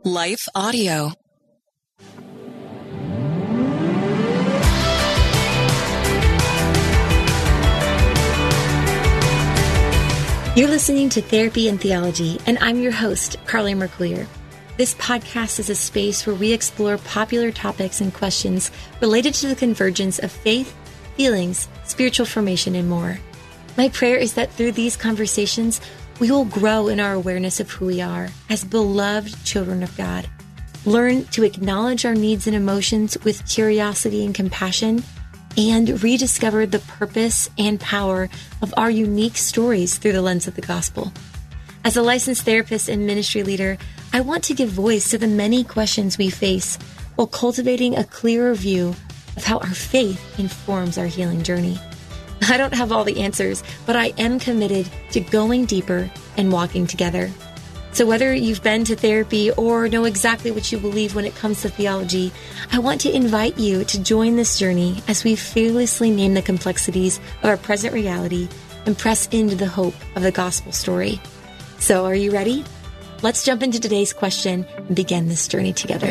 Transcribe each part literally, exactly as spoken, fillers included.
Life Audio. You're listening to Therapy and Theology, and I'm your host, Carly Mercoulier. This podcast is a space where we explore popular topics and questions related to the convergence of faith, feelings, spiritual formation, and more. My prayer is that through these conversations, we will grow in our awareness of who we are as beloved children of God, learn to acknowledge our needs and emotions with curiosity and compassion, and rediscover the purpose and power of our unique stories through the lens of the gospel. As a licensed therapist and ministry leader, I want to give voice to the many questions we face while cultivating a clearer view of how our faith informs our healing journey. I don't have all the answers, but I am committed to going deeper and walking together. So whether you've been to therapy or know exactly what you believe when it comes to theology, I want to invite you to join this journey as we fearlessly name the complexities of our present reality and press into the hope of the gospel story. So are you ready? Let's jump into today's question and begin this journey together.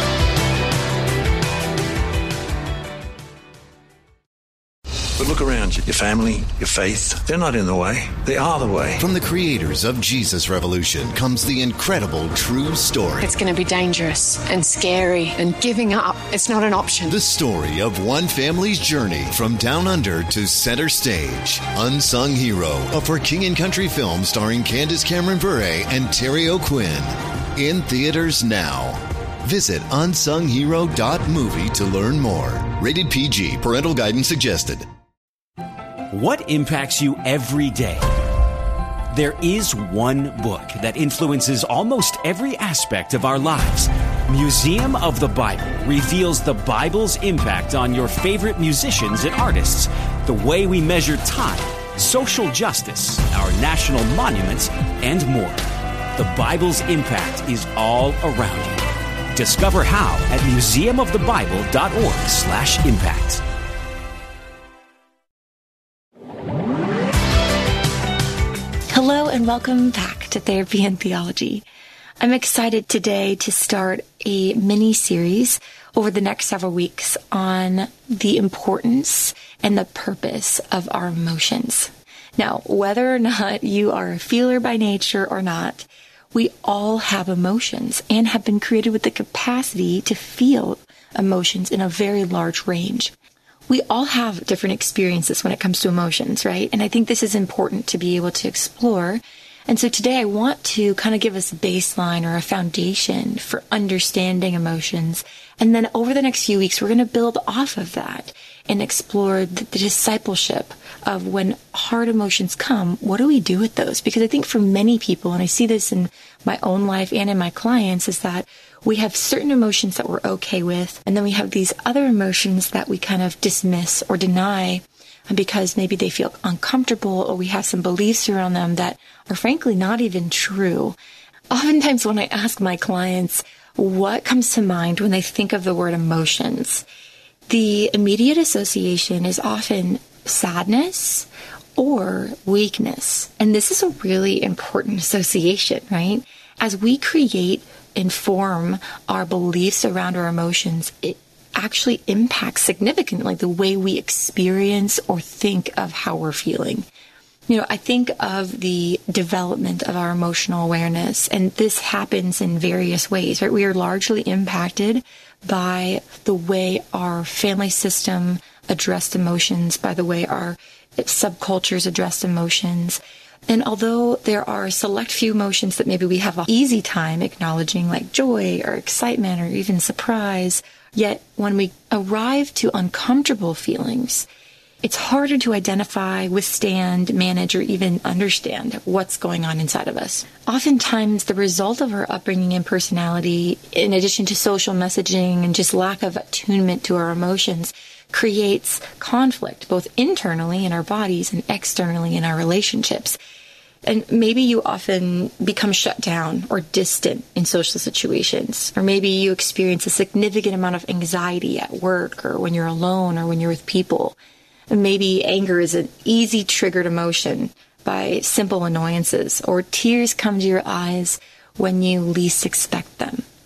But look around you. Your family, your faith, they're not in the way. They are the way. From the creators of Jesus Revolution comes the incredible true story. It's going to be dangerous and scary, and giving up, it's not an option. The story of one family's journey from down under to center stage. Unsung Hero, a For King and Country film starring Candace Cameron Bure and Terry O'Quinn. In theaters now. Visit unsung hero dot movie to learn more. Rated P G. Parental guidance suggested. What impacts you every day? There is one book that influences almost every aspect of our lives. Museum of the Bible reveals the Bible's impact on your favorite musicians and artists, the way we measure time, social justice, our national monuments, and more. The Bible's impact is all around you. Discover how at museum of the bible dot org slash impact. Hello and welcome back to Therapy and Theology. I'm excited today to start a mini-series over the next several weeks on the importance and the purpose of our emotions. Now, whether or not you are a feeler by nature or not, we all have emotions and have been created with the capacity to feel emotions in a very large range. We all have different experiences when it comes to emotions, right? And I think this is important to be able to explore. And so today I want to kind of give us a baseline or a foundation for understanding emotions. And then over the next few weeks, we're going to build off of that and explore the, the discipleship of when hard emotions come, what do we do with those? Because I think for many people, and I see this in my own life and in my clients, is that we have certain emotions that we're okay with, and then we have these other emotions that we kind of dismiss or deny because maybe they feel uncomfortable, or we have some beliefs around them that are frankly not even true. Oftentimes when I ask my clients what comes to mind when they think of the word emotions, the immediate association is often sadness or weakness. And this is a really important association, right? As we create and form our beliefs around our emotions, it actually impacts significantly the way we experience or think of how we're feeling. You know, I think of the development of our emotional awareness, and this happens in various ways, right? We are largely impacted by the way our family system addressed emotions, by the way our subcultures addressed emotions. And although there are a select few emotions that maybe we have an easy time acknowledging, like joy or excitement or even surprise, yet when we arrive to uncomfortable feelings, it's harder to identify, withstand, manage, or even understand what's going on inside of us. Oftentimes, the result of our upbringing and personality, in addition to social messaging and just lack of attunement to our emotions, creates conflict, both internally in our bodies and externally in our relationships. And maybe you often become shut down or distant in social situations, or maybe you experience a significant amount of anxiety at work or when you're alone or when you're with people. And maybe anger is an easy triggered emotion by simple annoyances, or tears come to your eyes when you least expect them.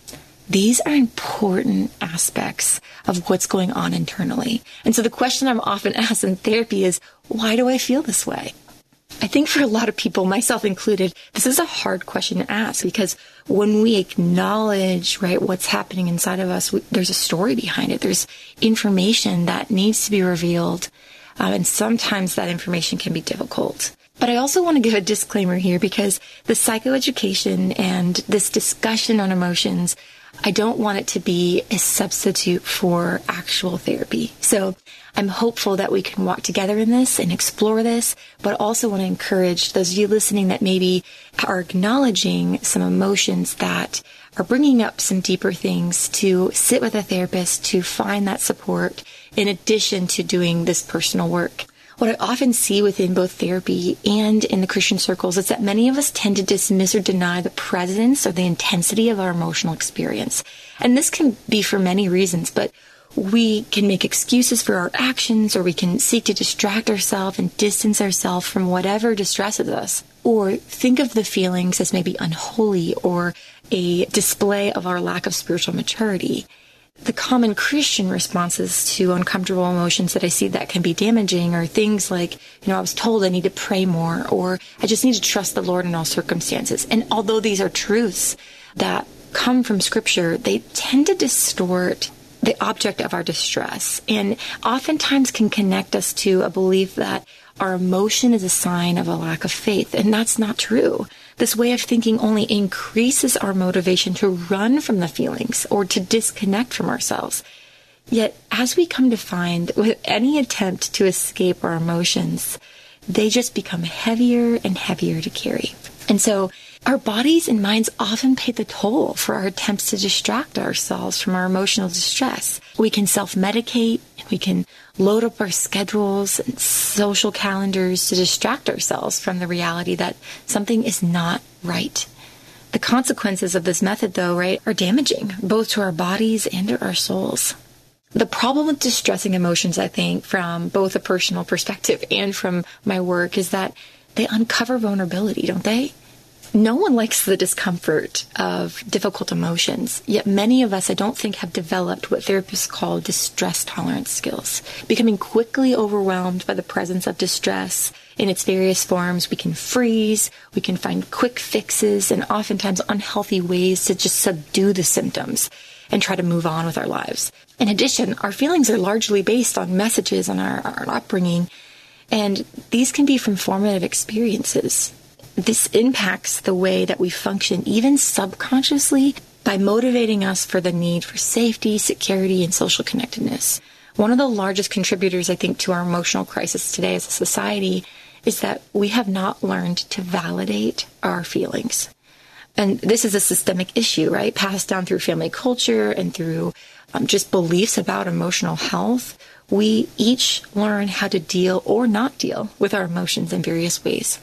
These are important aspects of what's going on internally. And so the question I'm often asked in therapy is, why do I feel this way? I think for a lot of people, myself included, this is a hard question to ask, because when we acknowledge, right, what's happening inside of us, we, there's a story behind it. There's information that needs to be revealed. Um, and sometimes that information can be difficult. But I also want to give a disclaimer here, because the psychoeducation and this discussion on emotions, I don't want it to be a substitute for actual therapy. So I'm hopeful that we can walk together in this and explore this, but also want to encourage those of you listening that maybe are acknowledging some emotions that are bringing up some deeper things, to sit with a therapist to find that support in addition to doing this personal work. What I often see within both therapy and in the Christian circles is that many of us tend to dismiss or deny the presence or the intensity of our emotional experience. And this can be for many reasons, but we can make excuses for our actions, or we can seek to distract ourselves and distance ourselves from whatever distresses us, or think of the feelings as maybe unholy or a display of our lack of spiritual maturity. The common Christian responses to uncomfortable emotions that I see that can be damaging are things like, you know, I was told I need to pray more, or I just need to trust the Lord in all circumstances. And although these are truths that come from Scripture, they tend to distort the object of our distress, and oftentimes can connect us to a belief that our emotion is a sign of a lack of faith. And that's not true. This way of thinking only increases our motivation to run from the feelings or to disconnect from ourselves. Yet, as we come to find, with any attempt to escape our emotions, they just become heavier and heavier to carry. And so our bodies and minds often pay the toll for our attempts to distract ourselves from our emotional distress. We can self-medicate, and we can load up our schedules and social calendars to distract ourselves from the reality that something is not right. The consequences of this method, though, right, are damaging, both to our bodies and to our souls. The problem with distressing emotions, I think, from both a personal perspective and from my work, is that they uncover vulnerability, don't they? No one likes the discomfort of difficult emotions, yet many of us, I don't think, have developed what therapists call distress tolerance skills. Becoming quickly overwhelmed by the presence of distress in its various forms, we can freeze, we can find quick fixes, and oftentimes unhealthy ways to just subdue the symptoms and try to move on with our lives. In addition, our feelings are largely based on messages on our, our upbringing, and these can be from formative experiences. This impacts the way that we function, even subconsciously, by motivating us for the need for safety, security, and social connectedness. One of the largest contributors, I think, to our emotional crisis today as a society is that we have not learned to validate our feelings. And this is a systemic issue, right? Passed down through family culture and through um, just beliefs about emotional health. We each learn how to deal or not deal with our emotions in various ways.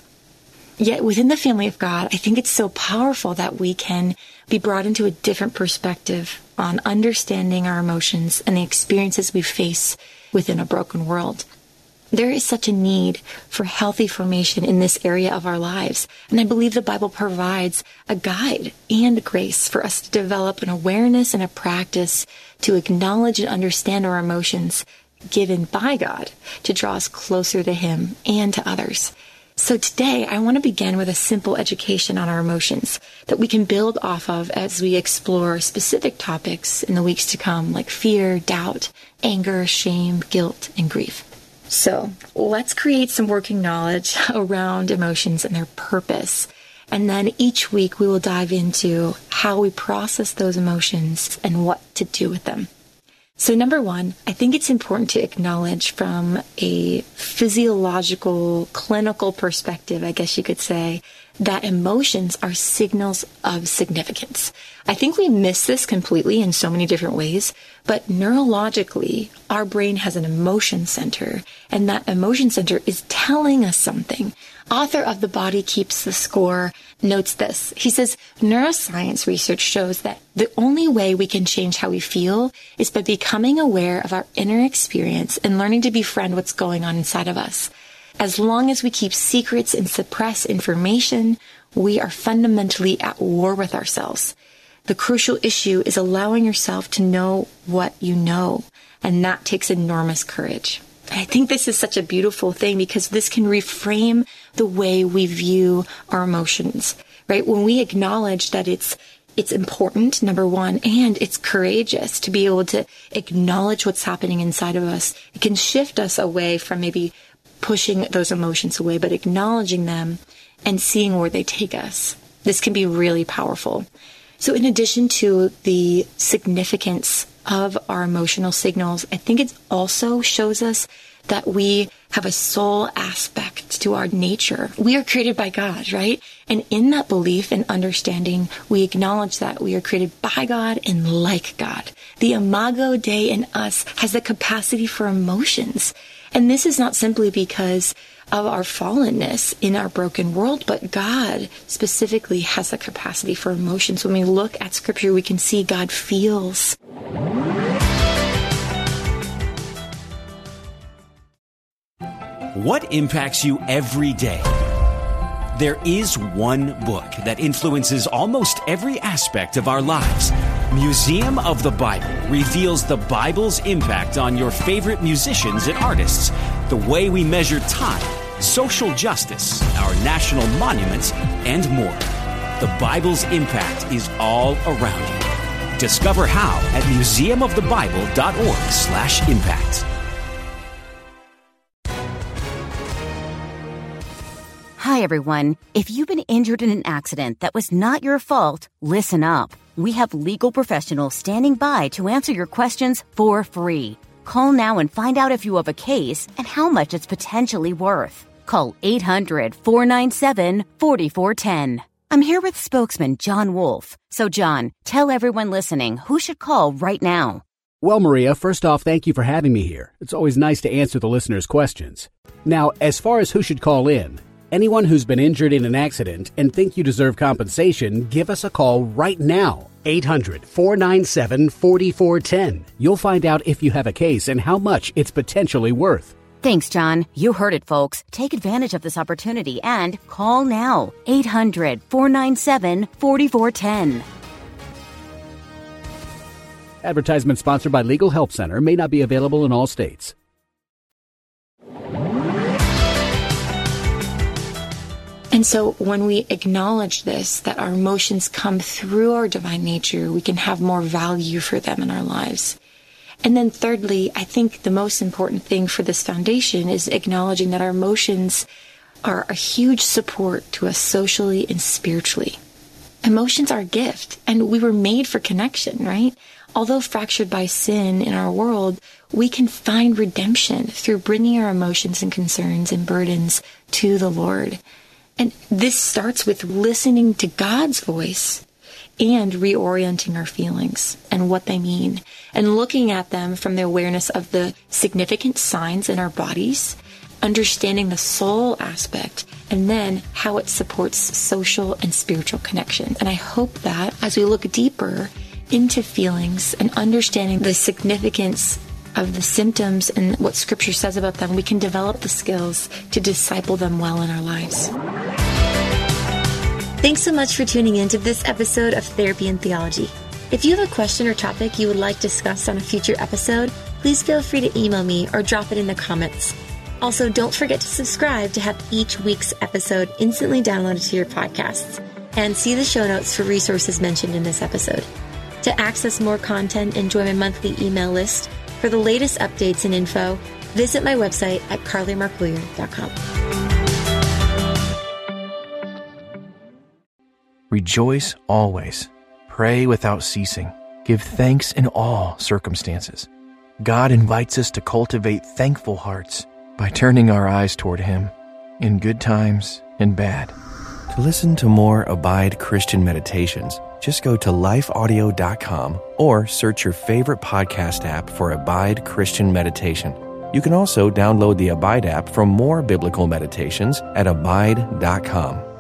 Yet within the family of God, I think it's so powerful that we can be brought into a different perspective on understanding our emotions and the experiences we face within a broken world. There is such a need for healthy formation in this area of our lives, and I believe the Bible provides a guide and grace for us to develop an awareness and a practice to acknowledge and understand our emotions given by God to draw us closer to Him and to others. So today, I want to begin with a simple education on our emotions that we can build off of as we explore specific topics in the weeks to come, like fear, doubt, anger, shame, guilt, and grief. So let's create some working knowledge around emotions and their purpose. And then each week, we will dive into how we process those emotions and what to do with them. So number one, I think it's important to acknowledge from a physiological, clinical perspective, I guess you could say, that emotions are signals of significance. I think we miss this completely in so many different ways, but neurologically, our brain has an emotion center, and that emotion center is telling us something. Author of The Body Keeps the Score notes this. He says, neuroscience research shows that the only way we can change how we feel is by becoming aware of our inner experience and learning to befriend what's going on inside of us. As long as we keep secrets and suppress information, we are fundamentally at war with ourselves. The crucial issue is allowing yourself to know what you know, and that takes enormous courage. I think this is such a beautiful thing because this can reframe the way we view our emotions, right? When we acknowledge that it's it's important, number one, and it's courageous to be able to acknowledge what's happening inside of us, it can shift us away from maybe pushing those emotions away, but acknowledging them and seeing where they take us. This can be really powerful. So in addition to the significance of our emotional signals, I think it also shows us that we have a soul aspect to our nature. We are created by God, right? And in that belief and understanding, we acknowledge that we are created by God and like God. The Imago Dei in us has the capacity for emotions. And this is not simply because of our fallenness in our broken world, but God specifically has the capacity for emotions. When we look at Scripture, we can see God feels. What impacts you every day? There is one book that influences almost every aspect of our lives. Museum of the Bible reveals the Bible's impact on your favorite musicians and artists, the way we measure time, social justice, our national monuments, and more. The Bible's impact is all around you. Discover how at museum of the bible dot org slash impact. Hi, everyone. If you've been injured in an accident that was not your fault, listen up. We have legal professionals standing by to answer your questions for free. Call now and find out if you have a case and how much it's potentially worth. Call eight hundred, four nine seven, four four one zero. I'm here with spokesman John Wolf. So, John, tell everyone listening who should call right now. Well, Maria, first off, thank you for having me here. It's always nice to answer the listeners' questions. Now, as far as who should call in, anyone who's been injured in an accident and think you deserve compensation, give us a call right now. eight hundred, four nine seven, four four one zero. You'll find out if you have a case and how much it's potentially worth. Thanks, John. You heard it, folks. Take advantage of this opportunity and call now. eight hundred, four nine seven, four four one zero. Advertisement sponsored by Legal Help Center, may not be available in all states. And so when we acknowledge this, that our emotions come through our divine nature, we can have more value for them in our lives. And then thirdly, I think the most important thing for this foundation is acknowledging that our emotions are a huge support to us socially and spiritually. Emotions are a gift, and we were made for connection, right? Although fractured by sin in our world, we can find redemption through bringing our emotions and concerns and burdens to the Lord. And this starts with listening to God's voice and reorienting our feelings and what they mean, and looking at them from the awareness of the significant signs in our bodies, understanding the soul aspect, and then how it supports social and spiritual connection. And I hope that as we look deeper into feelings and understanding the significance of the symptoms and what Scripture says about them, we can develop the skills to disciple them well in our lives. Thanks so much for tuning in to this episode of Therapy and Theology. If you have a question or topic you would like discussed on a future episode, please feel free to email me or drop it in the comments. Also, don't forget to subscribe to have each week's episode instantly downloaded to your podcasts, and see the show notes for resources mentioned in this episode. To access more content and join my monthly email list for the latest updates and info, visit my website at carly marcoulier dot com. Rejoice always. Pray without ceasing. Give thanks in all circumstances. God invites us to cultivate thankful hearts by turning our eyes toward Him in good times and bad. To listen to more Abide Christian meditations, just go to life audio dot com or search your favorite podcast app for Abide Christian Meditation. You can also download the Abide app for more biblical meditations at abide dot com.